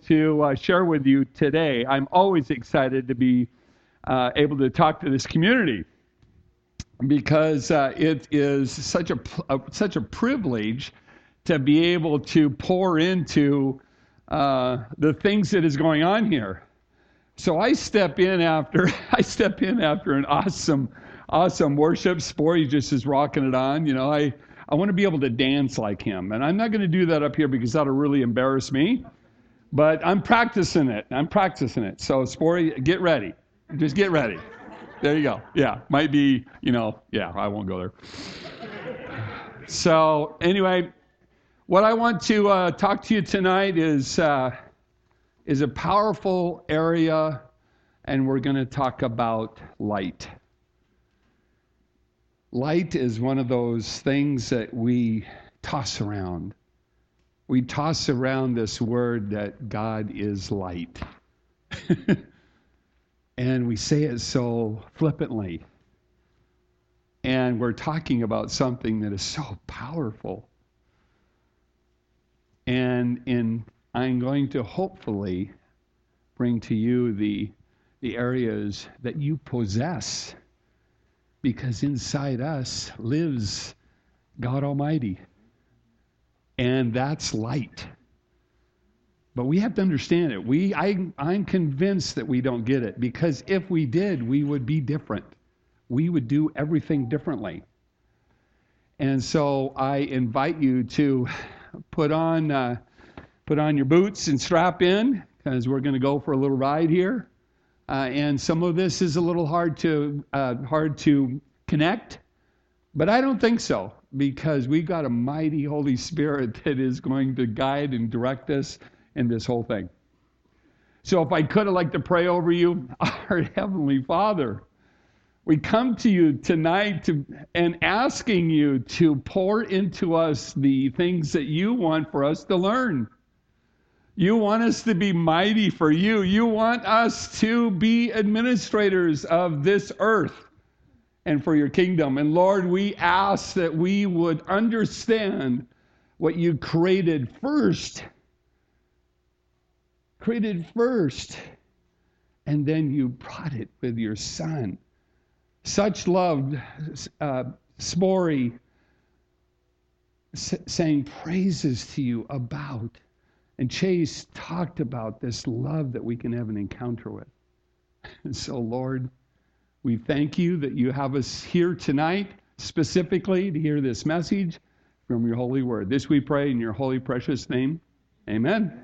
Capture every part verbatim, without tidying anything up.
to uh, share with you today. I'm always excited to be uh, able to talk to this community because uh, it is such a, a such a privilege to be able to pour into uh, the things that is going on here. So I step in after I step in after an awesome, awesome worship. Spory just is rocking it on. You know, I, I want to be able to dance like him, and I'm not going to do that up here because that'll really embarrass me. But I'm practicing it. I'm practicing it. So Spory, get ready. Just get ready. There you go. Yeah, might be. You know, yeah, I won't go there. So anyway, what I want to uh, talk to you tonight is. Uh, is a powerful area, and we're going to talk about light. Light is one of those things that we toss around. We toss around this word that God is light. And we say it so flippantly. And we're talking about something that is so powerful. And in I'm going to hopefully bring to you the, the areas that you possess, because inside us lives God Almighty, and that's light. But we have to understand it. We, I, I'm convinced that we don't get it, because if we did, we would be different. We would do everything differently. And so I invite you to put on... Uh, Put on your boots and strap in, because we're going to go for a little ride here. Uh, and some of this is a little hard to uh, hard to connect, but I don't think so, because we've got a mighty Holy Spirit that is going to guide and direct us in this whole thing. So if I could, I'd like to pray over you. Our Heavenly Father, we come to you tonight to, and asking you to pour into us the things that you want for us to learn. You want us to be mighty for you. You want us to be administrators of this earth and for your kingdom. And Lord, we ask that we would understand what you created first. Created first. And then you brought it with your Son. Such love, uh, Spory, s- saying praises to you about. And Chase talked about this love that we can have an encounter with. And so, Lord, we thank you that you have us here tonight specifically to hear this message from your holy word. This we pray in your holy, precious name. Amen.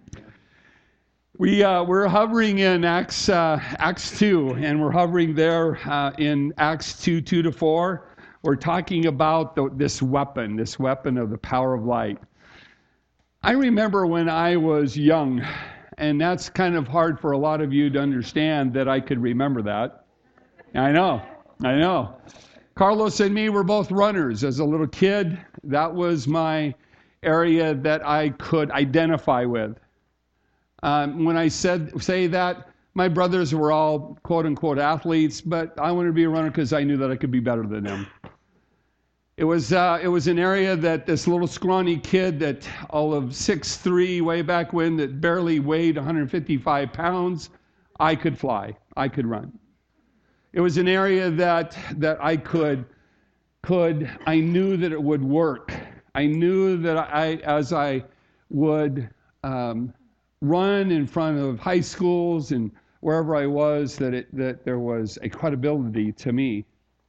We, uh, we're hovering in Acts, uh, Acts two, and we're hovering there uh, in Acts two, two to four. We're talking about the, this weapon, this weapon of the power of light. I remember when I was young, and that's kind of hard for a lot of you to understand that I could remember that. I know, I know. Carlos and me were both runners. As a little kid, that was my area that I could identify with. Um, when I said say that, my brothers were all quote-unquote athletes, but I wanted to be a runner because I knew that I could be better than them. It was uh, it was an area that this little scrawny kid that all of six three way back when, that barely weighed one hundred fifty-five pounds, I could fly, I could run. It was an area that that I could could I knew that it would work. I knew that I as I would um, run in front of high schools and wherever I was, that it that there was a credibility to me.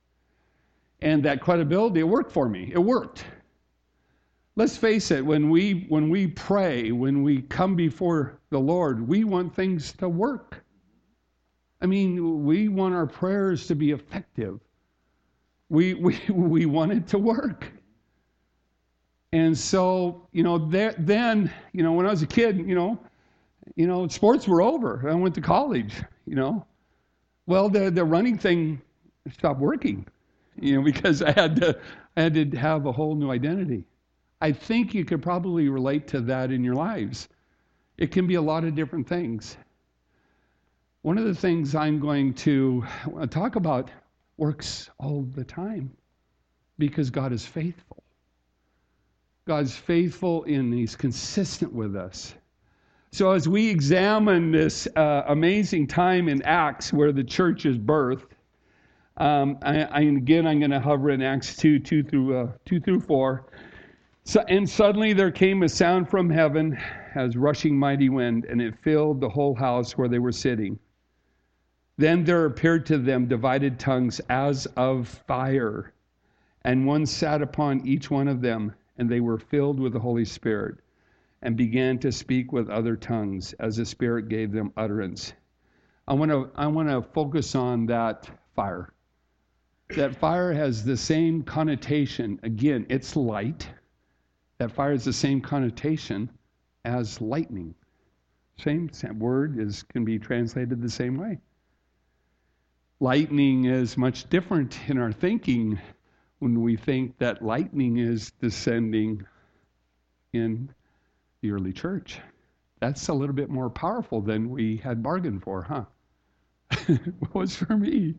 And that credibility, it worked for me. It worked. Let's face it, when we when we pray, when we come before the Lord, we want things to work. I mean, we want our prayers to be effective. We we we want it to work. And so, you know, there, then, you know, when I was a kid, you know, you know, sports were over. I went to college, you know. Well, the the running thing stopped working. You know, because I had to, I had to have a whole new identity. I think you could probably relate to that in your lives. It can be a lot of different things. One of the things I'm going to talk about works all the time because God is faithful. God's faithful and He's consistent with us. So as we examine this uh, amazing time in Acts where the church is birthed, um, I, I, again, I'm going to hover in Acts two, two through, uh, two through four. So, and suddenly there came a sound from heaven as rushing mighty wind, and it filled the whole house where they were sitting. Then there appeared to them divided tongues as of fire, and one sat upon each one of them, and they were filled with the Holy Spirit, and began to speak with other tongues as the Spirit gave them utterance. I want to I want to focus on that fire. That fire has the same connotation. Again, it's light. That fire is the same connotation as lightning. Same, same word is can be translated the same way. Lightning is much different in our thinking when we think that lightning is descending in the early church. That's a little bit more powerful than we had bargained for, huh? It was for me.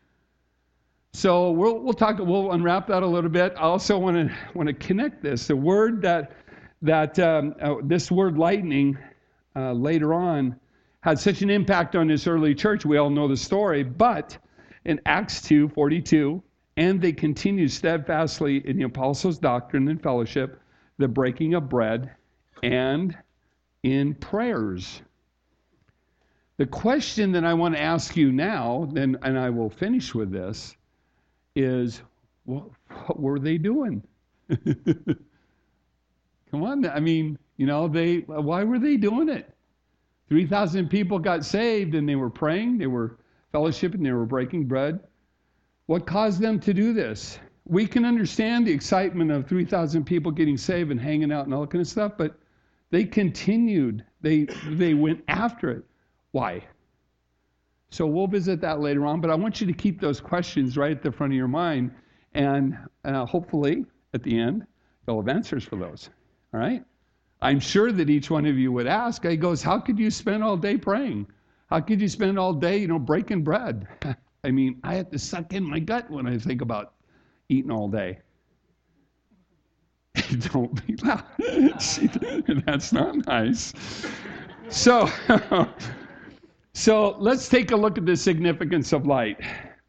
So we'll we'll talk. We'll unwrap that a little bit. I also want to want to connect this. The word that that um, uh, this word lightning uh, later on had such an impact on this early church. We all know the story. But in Acts two forty-two, and they continued steadfastly in the apostles' doctrine and fellowship, the breaking of bread, and in prayers. The question that I want to ask you now, then, and I will finish with this, is what, what were they doing? Come on, I mean, you know, they why were they doing it? three thousand people got saved and they were praying, they were fellowshipping, they were breaking bread. What caused them to do this? We can understand the excitement of three thousand people getting saved and hanging out and all that kind of stuff, but they continued. They they went after it. Why? So we'll visit that later on, but I want you to keep those questions right at the front of your mind, and uh, hopefully at the end, you'll have answers for those. All right? I'm sure that each one of you would ask, he goes, how could you spend all day praying? How could you spend all day, you know, breaking bread? I mean, I have to suck in my gut when I think about eating all day. Don't be loud. See, that's not nice. So, so let's take a look at the significance of light.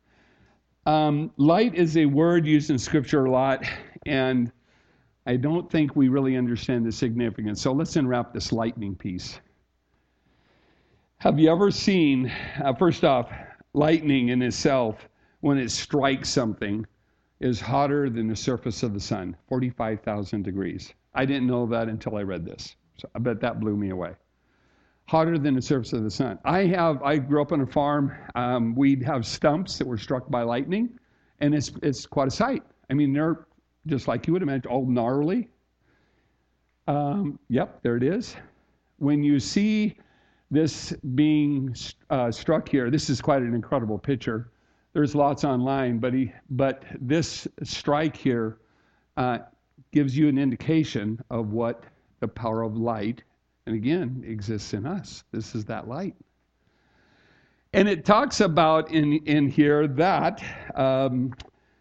Um, light is a word used in Scripture a lot, and I don't think we really understand the significance. So let's unwrap this lightning piece. Have you ever seen, uh, first off, lightning in itself, when it strikes something, is hotter than the surface of the sun, forty-five thousand degrees. I didn't know that until I read this. So I bet that blew me away. Hotter than the surface of the sun. I have, I grew up on a farm. Um, we'd have stumps that were struck by lightning, and it's it's quite a sight. I mean, they're just like you would imagine, all gnarly. Um, yep, there it is. When you see this being uh, struck here, this is quite an incredible picture. There's lots online, but he, but this strike here uh, gives you an indication of what the power of light, and again, exists in us. This is that light. And it talks about in, in here that, um,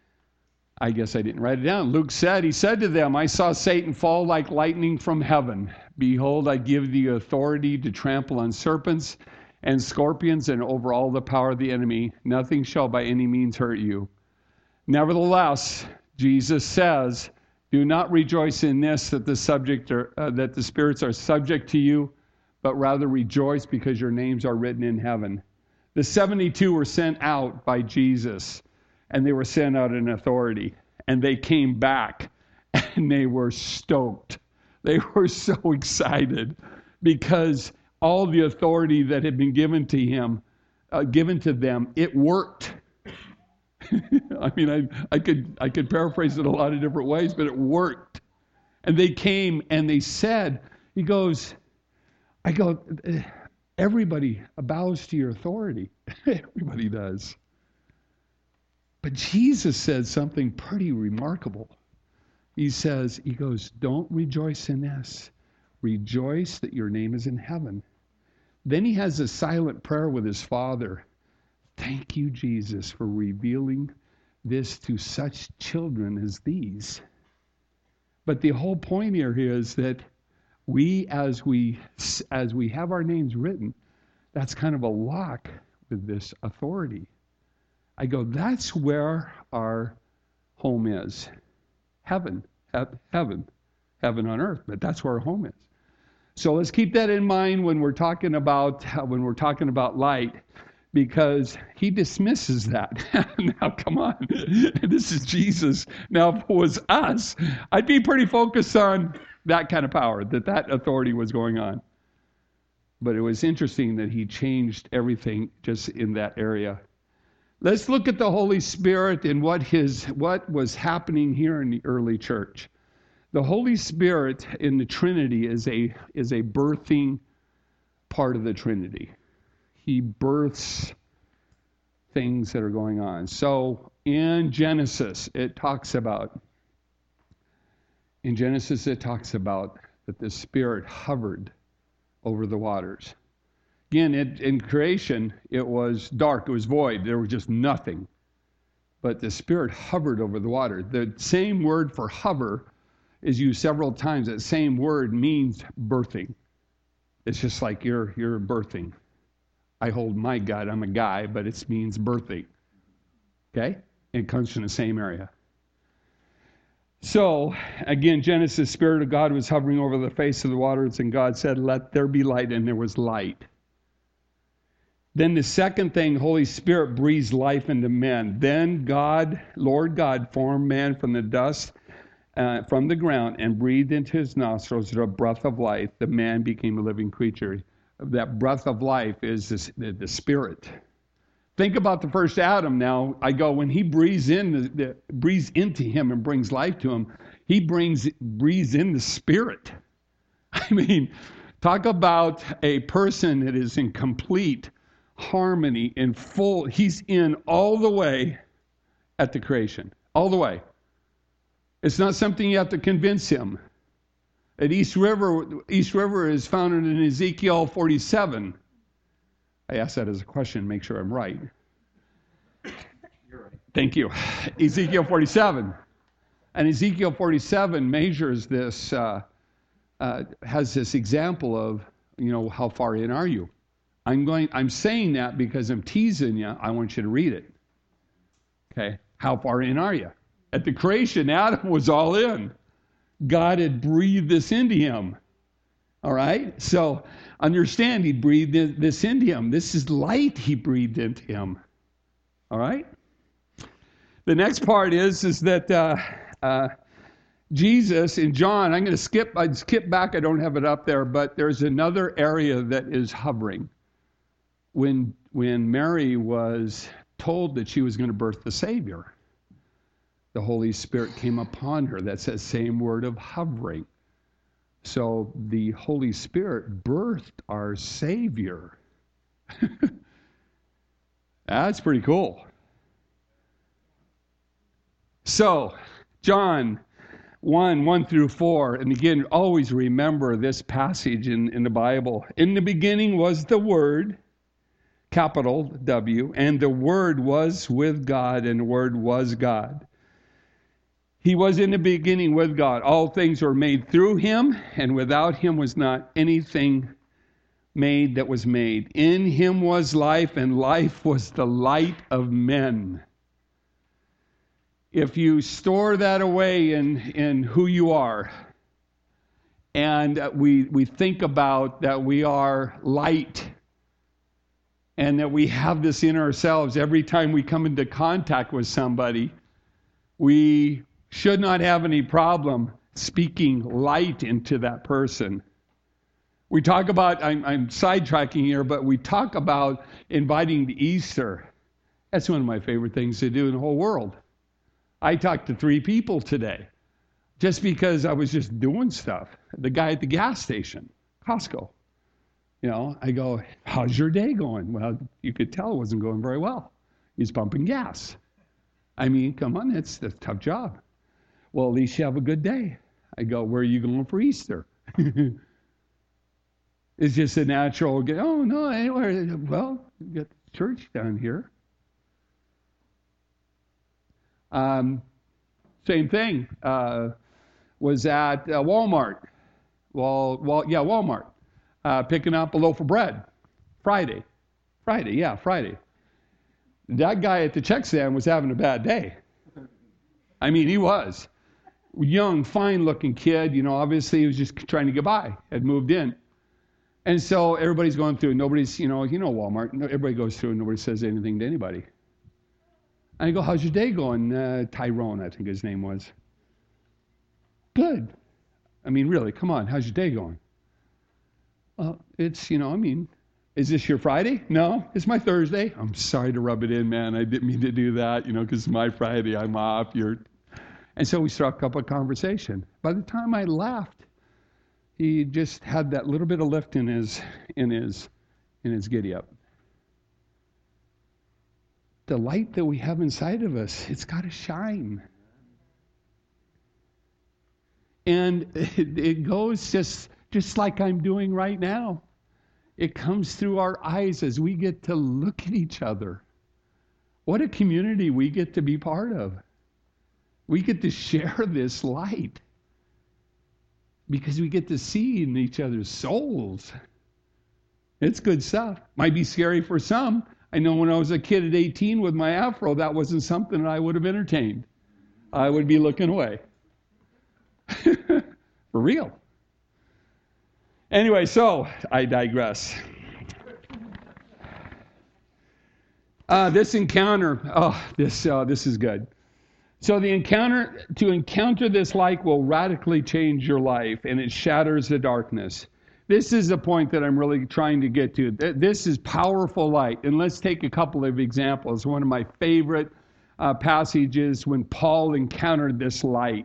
I guess I didn't write it down. Luke said, he said to them, I saw Satan fall like lightning from heaven. Behold, I give thee authority to trample on serpents and scorpions and over all the power of the enemy. Nothing shall by any means hurt you. Nevertheless, Jesus says, do not rejoice in this, that the subject are, uh, that the spirits are subject to you, but rather rejoice because your names are written in heaven. The seventy-two were sent out by Jesus, and they were sent out in authority, and they came back, and they were stoked. They were so excited because all the authority that had been given to him, uh, given to them, it worked. I mean, I, I could I could paraphrase it a lot of different ways, but it worked. And they came and they said, he goes, I go, everybody bows to your authority. Everybody does. But Jesus said something pretty remarkable. He says, he goes, don't rejoice in this. Rejoice that your name is in heaven. Then he has a silent prayer with his Father. Thank you, Jesus, for revealing this to such children as these. But the whole point here is that We, as we as we have our names written, that's kind of a lock with this authority. I go, that's where our home is. Heaven, he- heaven, heaven on earth, but that's where our home is. So let's keep that in mind when we're talking about when we're talking about light, because he dismisses that. Now, come on, this is Jesus. Now, if it was us, I'd be pretty focused on that kind of power, that that authority was going on. But it was interesting that he changed everything just in that area. Let's look at the Holy Spirit and what his what was happening here in the early church. The Holy Spirit in the Trinity is a is a birthing part of the Trinity. He births things that are going on. So in Genesis, it talks about in Genesis it talks about that the Spirit hovered over the waters. Again, it, in creation, it was dark, it was void, there was just nothing. But the Spirit hovered over the water. The same word for hover is used several times. That same word means birthing. It's just like you're you're birthing. I hold my gut, I'm a guy, but it means birthing. Okay? It comes from the same area. So, again, Genesis, Spirit of God was hovering over the face of the waters, and God said, let there be light, and there was light. Then the second thing, Holy Spirit breathes life into men. Then God, Lord God, formed man from the dust, uh, from the ground, and breathed into his nostrils the breath of life. The man became a living creature. That breath of life is this, the, the Spirit. Think about the first Adam now. I go, when he breathes in, the, the, breathes into him and brings life to him, he brings breathes in the Spirit. I mean, talk about a person that is in complete harmony, in full, he's in all the way at the creation. All the way. It's not something you have to convince him. At East River, East River is founded in Ezekiel forty-seven. I ask that as a question, make sure I'm right. You're right. Thank you. Ezekiel forty-seven. And Ezekiel forty-seven measures this, uh, uh, has this example of, you know, how far in are you? I'm going. I'm saying that because I'm teasing you. I want you to read it. Okay. How far in are you? At the creation, Adam was all in. God had breathed this into him. All right? So understand, he breathed this into him. This is light he breathed into him. All right? The next part is, is that uh, uh, Jesus in John, I'm going to skip, I'd skip back, I don't have it up there, but there's another area that is hovering. When, when Mary was told that she was going to birth the Savior, the Holy Spirit came upon her. That's that same word of hovering. So the Holy Spirit birthed our Savior. That's pretty cool. So, John one, one through four, and again, always remember this passage in, in the Bible. In the beginning was the Word, capital W, and the Word was with God, and the Word was God. He was in the beginning with God. All things were made through him, and without him was not anything made that was made. In him was life, and life was the light of men. If you store that away in, in who you are, and we, we think about that we are light, and that we have this in ourselves every time we come into contact with somebody, we should not have any problem speaking light into that person. We talk about, I'm, I'm sidetracking here, but we talk about inviting to Easter. That's one of my favorite things to do in the whole world. I talked to three people today just because I was just doing stuff. The guy at the gas station, Costco. You know, I go, how's your day going? Well, you could tell it wasn't going very well. He's pumping gas. I mean, come on, it's, it's a tough job. Well, at least you have a good day. I go, where are you going for Easter? It's just a natural, oh, no, anywhere. Well, you got church down here. Um, same thing. Uh, was at uh, Walmart. Wal, Wal, yeah, Walmart, uh, picking up a loaf of bread. Friday. Friday, yeah, Friday. That guy at the check stand was having a bad day. I mean, he was. Young, fine-looking kid, you know, obviously he was just trying to get by, had moved in. And so everybody's going through, nobody's, you know, you know Walmart, everybody goes through and nobody says anything to anybody. And I go, how's your day going? Uh, Tyrone, I think his name was. Good. I mean, really, come on, how's your day going? Well, it's, you know, I mean, is this your Friday? No, it's my Thursday. I'm sorry to rub it in, man. I didn't mean to do that, you know, because it's my Friday, I'm off, you're... And so we struck up a conversation. By the time I left, he just had that little bit of lift in his in his in his giddy up. The light that we have inside of us, it's got to shine. And it, it goes just just like I'm doing right now. It comes through our eyes as we get to look at each other. What a community we get to be part of. We get to share this light because we get to see in each other's souls. It's good stuff. Might be scary for some. I know when I was a kid at eighteen with my afro, that wasn't something that I would have entertained. I would be looking away. For real. Anyway, so I digress. Uh, this encounter, oh, this uh, this is good. So the encounter, to encounter this light will radically change your life, and it shatters the darkness. This is the point that I'm really trying to get to. This is powerful light. And let's take a couple of examples. One of my favorite uh, passages when Paul encountered this light.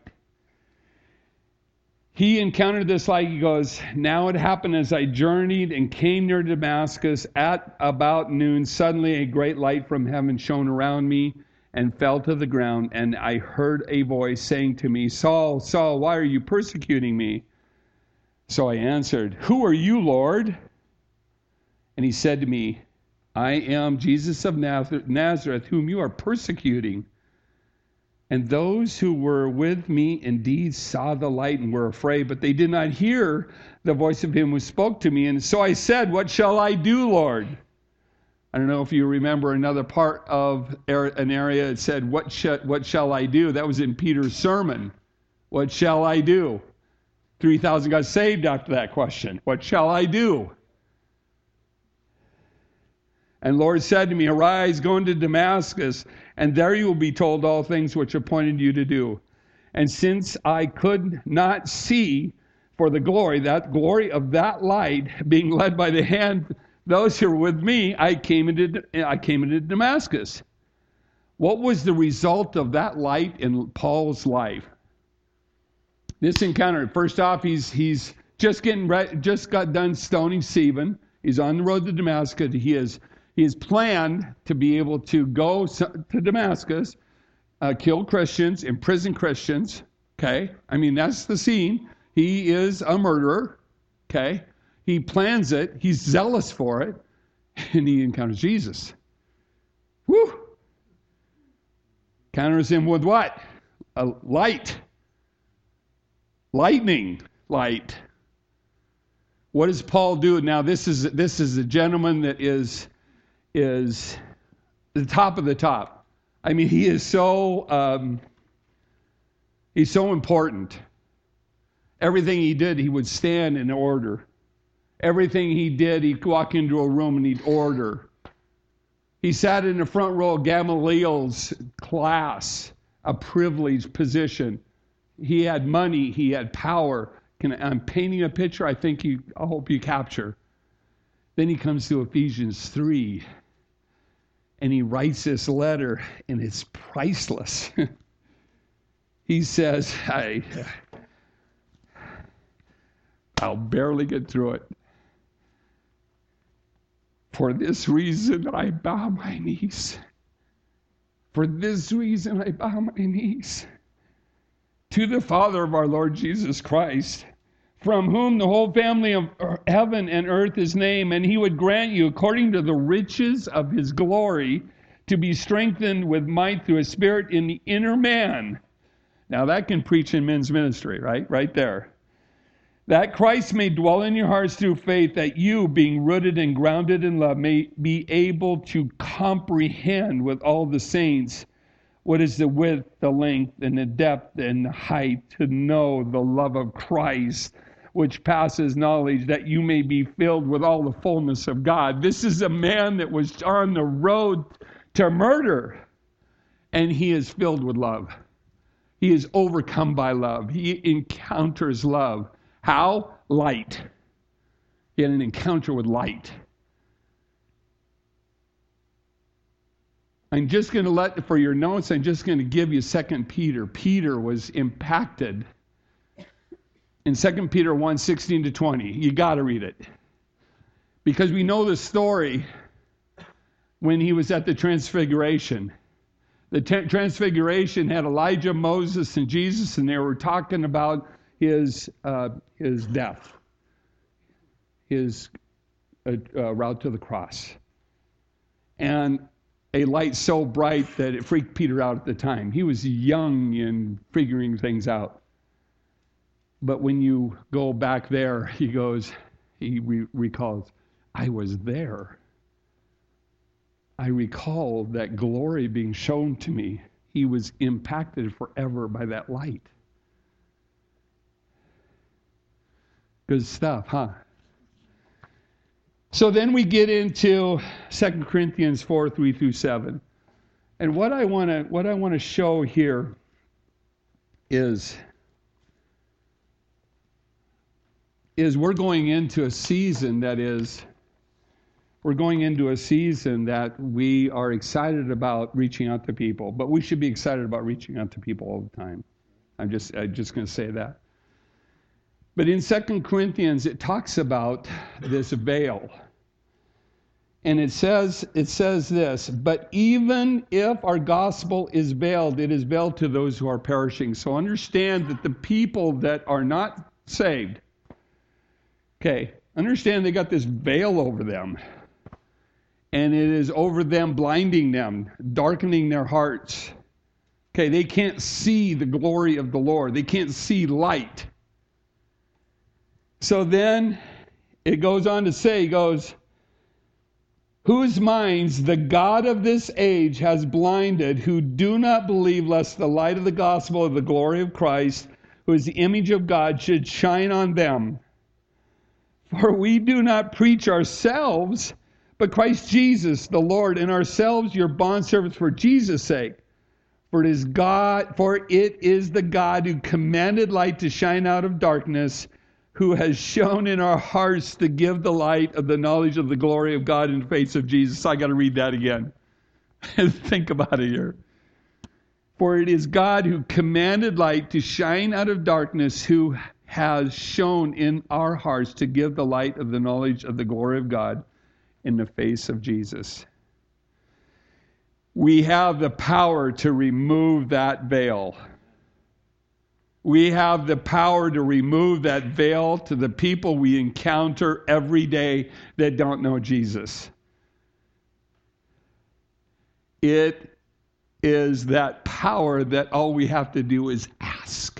He encountered this light. He goes, now it happened as I journeyed and came near Damascus at about noon. Suddenly a great light from heaven shone around me and fell to the ground, and I heard a voice saying to me, Saul, Saul, why are you persecuting me? So I answered, who are you, Lord? And he said to me, I am Jesus of Nazareth, whom you are persecuting. And those who were with me indeed saw the light and were afraid, but they did not hear the voice of him who spoke to me. And so I said, what shall I do, Lord? I don't know if you remember another part of an area that said, what, sh- what shall I do? That was in Peter's sermon. What shall I do? three thousand got saved after that question. What shall I do? And Lord said to me, arise, go into Damascus, and there you will be told all things which appointed you to do. And since I could not see for the glory, that glory of that light being led by the hand, those who were with me, I came into I came into Damascus. What was the result of that light in Paul's life? This encounter, first off, he's he's just getting re- just got done stoning Stephen. He's on the road to Damascus. He is he has planned to be able to go to Damascus, uh, kill Christians, imprison Christians. Okay, I mean that's the scene. He is a murderer. Okay, he plans it. He's zealous for it, and he encounters Jesus. Woo! Encounters him with what? A light. Lightning light. What does Paul do? Now this is this is a gentleman that is is the top of the top. I mean, he is so um, he's so important. Everything he did, he would stand in order. Everything he did, he'd walk into a room and he'd order. He sat in the front row of Gamaliel's class, a privileged position. He had money. He had power. Can, I'm painting a picture I think you, I hope you capture. Then he comes to Ephesians three, and he writes this letter, and it's priceless. He says, I, I'll barely get through it. For this reason I bow my knees. For this reason I bow my knees. To the Father of our Lord Jesus Christ, from whom the whole family of heaven and earth is named, and he would grant you, according to the riches of his glory, to be strengthened with might through his Spirit in the inner man. Now that can preach in men's ministry, right? Right there. That Christ may dwell in your hearts through faith, that you, being rooted and grounded in love, may be able to comprehend with all the saints what is the width, the length, and the depth, and the height, to know the love of Christ, which passes knowledge, that you may be filled with all the fullness of God. This is a man that was on the road to murder, and he is filled with love. He is overcome by love. He encounters love. How? Light. He had an encounter with light. I'm just going to let, for your notes, I'm just going to give you Second Peter. Peter was impacted in Second Peter one, sixteen to twenty. You got to read it. Because we know the story when he was at the Transfiguration. The t- Transfiguration had Elijah, Moses, and Jesus, and they were talking about his uh, his death, his uh, uh, route to the cross. And a light so bright that it freaked Peter out at the time. He was young and figuring things out. But when you go back there, he goes, he re- recalls, I was there. I recall that glory being shown to me. He was impacted forever by that light. Good stuff, huh? So then we get into Second Corinthians four, three through seven. And what I want to what I want to show here is, is we're going into a season that is, we're going into a season that we are excited about reaching out to people, but we should be excited about reaching out to people all the time. I'm just I'm just going to say that. But in Second Corinthians, it talks about this veil. And it says, it says this, but even if our gospel is veiled, it is veiled to those who are perishing. So understand that the people that are not saved, okay, understand they got this veil over them. And it is over them, blinding them, darkening their hearts. Okay, they can't see the glory of the Lord. They can't see light. So then it goes on to say, it goes, whose minds the God of this age has blinded, who do not believe, lest the light of the gospel of the glory of Christ, who is the image of God, should shine on them. For we do not preach ourselves, but Christ Jesus, the Lord, and ourselves your bondservants for Jesus' sake. For it is God, for it is the God who commanded light to shine out of darkness, who has shown in our hearts to give the light of the knowledge of the glory of God in the face of Jesus. I got to read that again. Think about it here. For it is God who commanded light to shine out of darkness, who has shown in our hearts to give the light of the knowledge of the glory of God in the face of Jesus. We have the power to remove that veil. We have the power to remove that veil to the people we encounter every day that don't know Jesus. It is that power that all we have to do is ask.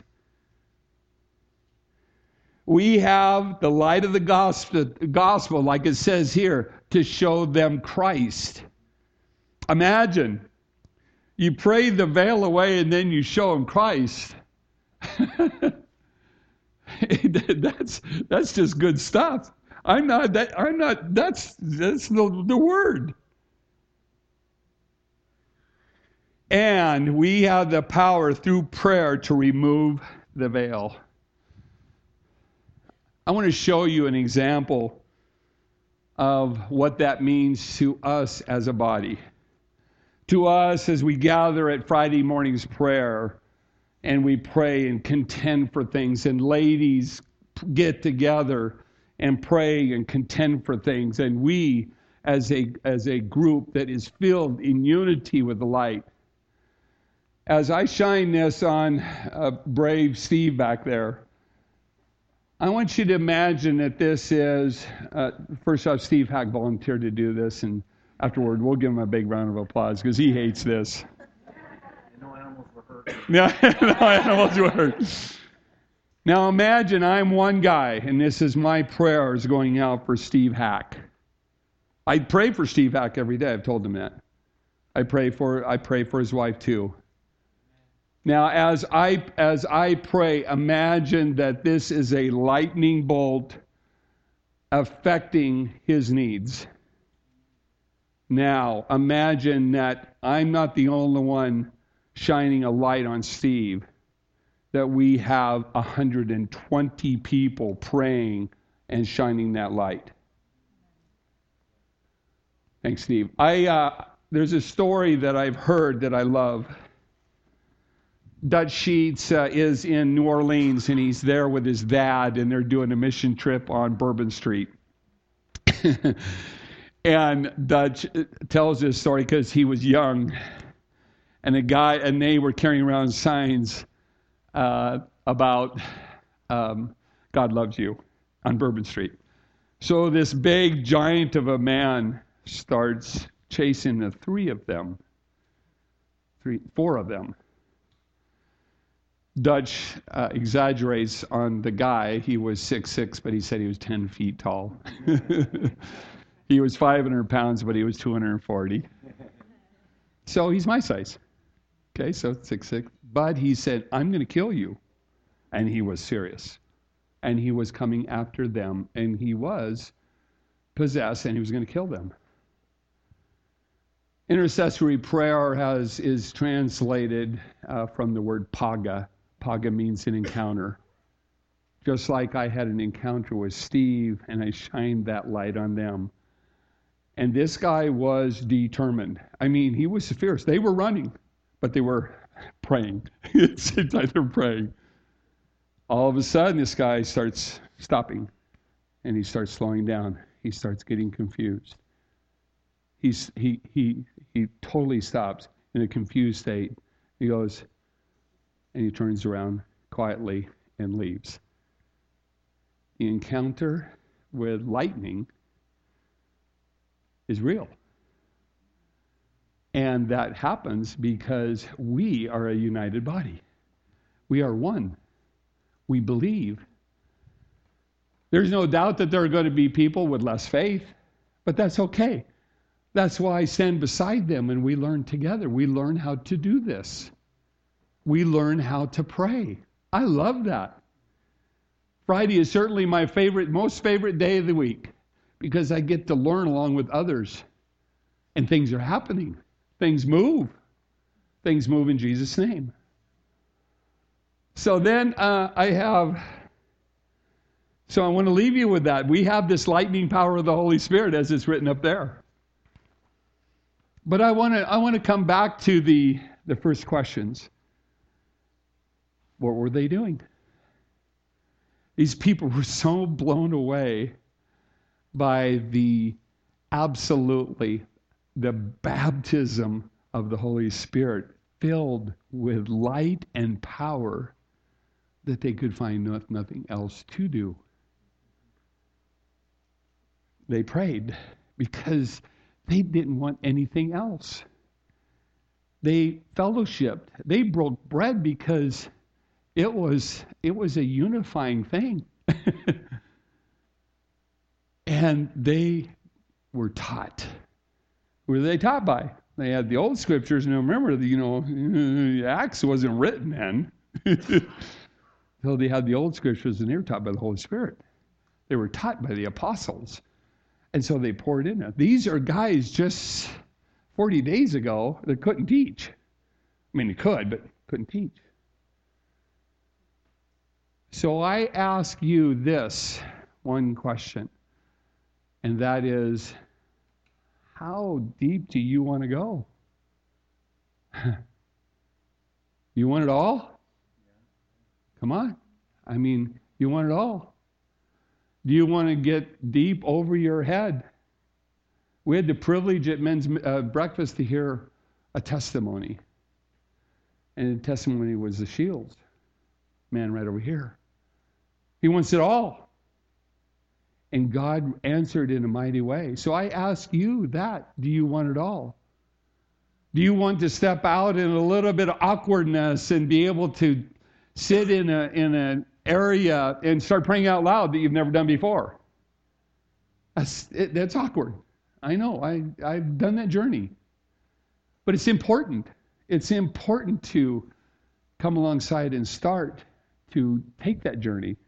We have the light of the gospel, gospel, like it says here, to show them Christ. Imagine, you pray the veil away and then you show them Christ. that's that's just good stuff. I'm not that I'm not that's that's the, the word. And we have the power through prayer to remove the veil. I want to show you an example of what that means to us as a body. To us as we gather at Friday morning's prayer and we pray and contend for things, and ladies get together and pray and contend for things, and we as a as a group that is filled in unity with the light. As I shine this on uh, brave Steve back there, I want you to imagine that this is, uh, first off, Steve Hack volunteered to do this, and afterward we'll give him a big round of applause because he hates this. No animals were hurt. No, no animals were hurt. Now imagine I'm one guy, and this is my prayers going out for Steve Hack. I pray for Steve Hack every day. I've told him that. I pray for I pray for his wife too. Now, as I as I pray, imagine that this is a lightning bolt affecting his needs. Now, imagine that I'm not the only one shining a light on Steve, that we have one hundred twenty people praying and shining that light. Thanks, Steve. I uh, there's a story that I've heard that I love. Dutch Sheets uh, is in New Orleans, and he's there with his dad, and they're doing a mission trip on Bourbon Street. And Dutch tells this story because he was young, and a guy, and they were carrying around signs uh, about um, God loves you on Bourbon Street. So this big giant of a man starts chasing the three of them, three, four of them. Dutch uh, exaggerates on the guy. He was six foot six, but he said he was ten feet tall. He was five hundred pounds, but he was two hundred forty. So he's my size. Okay, so six foot six. But he said, I'm going to kill you. And he was serious. And he was coming after them, and he was possessed, and he was going to kill them. Intercessory prayer has is translated uh, from the word paga. Paga means an encounter. Just like I had an encounter with Steve, and I shined that light on them. And this guy was determined. I mean, he was fierce. They were running, but they were praying. It seems like they're praying. All of a sudden, this guy starts stopping, and he starts slowing down. He starts getting confused. He's, he, he, he totally stops in a confused state. He goes, and he turns around quietly and leaves. The encounter with lightning is real. And that happens because we are a united body. We are one. We believe. There's no doubt that there are going to be people with less faith, but that's okay. That's why I stand beside them and we learn together. We learn how to do this. We learn how to pray. I love that. Friday is certainly my favorite, most favorite day of the week because I get to learn along with others. And things are happening. Things move. Things move in Jesus' name. So then uh, I have, so I want to leave you with that. We have this lightning power of the Holy Spirit as it's written up there. But I want to I want to come back to the, the first questions. What were they doing? These people were so blown away by the absolutely the baptism of the Holy Spirit, filled with light and power, that they could find no, nothing else to do. They prayed because they didn't want anything else. They fellowshiped. They broke bread because it was it was a unifying thing. And they were taught. Who were they taught by? They had the old scriptures, and remember, you know, Acts wasn't written then. So they had the old scriptures, and they were taught by the Holy Spirit. They were taught by the apostles. And so they poured in it. These are guys just forty days ago that couldn't teach. I mean, they could, but couldn't teach. So I ask you this one question, and that is, how deep do you want to go? You want it all? Come on. I mean, you want it all. Do you want to get deep over your head? We had the privilege at men's uh, breakfast to hear a testimony. And the testimony was the Shields man right over here. He wants it all. And God answered in a mighty way. So I ask you that. Do you want it all? Do you want to step out in a little bit of awkwardness and be able to sit in a in a area and start praying out loud that you've never done before. That's, it, that's awkward. I know. I, I've done that journey. But it's important. It's important to come alongside and start to take that journey.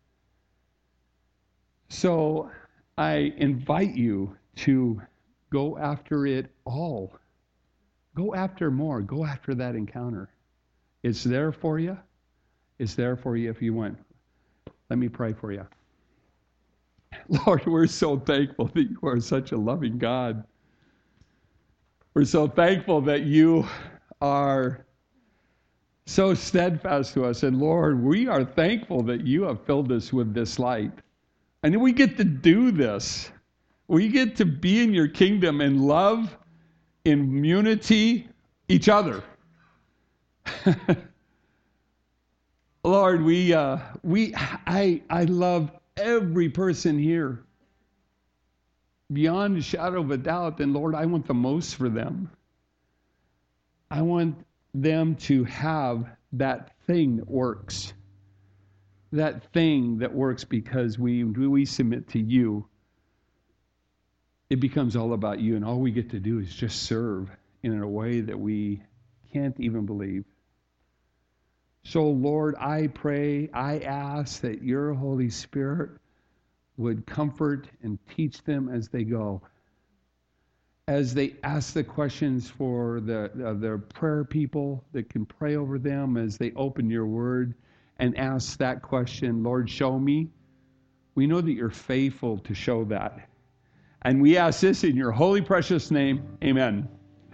So I invite you to go after it all. Go after more. Go after that encounter. It's there for you. It's there for you if you want. Let me pray for you. Lord, we're so thankful that you are such a loving God. We're so thankful that you are so steadfast to us. And Lord, we are thankful that you have filled us with this light. And we get to do this. We get to be in your kingdom and love in unity each other. Lord, we uh, we I I love every person here beyond a shadow of a doubt. And Lord, I want the most for them. I want them to have that thing that works. That thing that works because we we submit to you. It becomes all about you, and all we get to do is just serve in a way that we can't even believe. So, Lord, I pray, I ask that your Holy Spirit would comfort and teach them as they go. As they ask the questions for the, uh, their prayer people that can pray over them, as they open your word and ask that question, Lord, show me. We know that you're faithful to show that. And we ask this in your holy, precious name. Amen.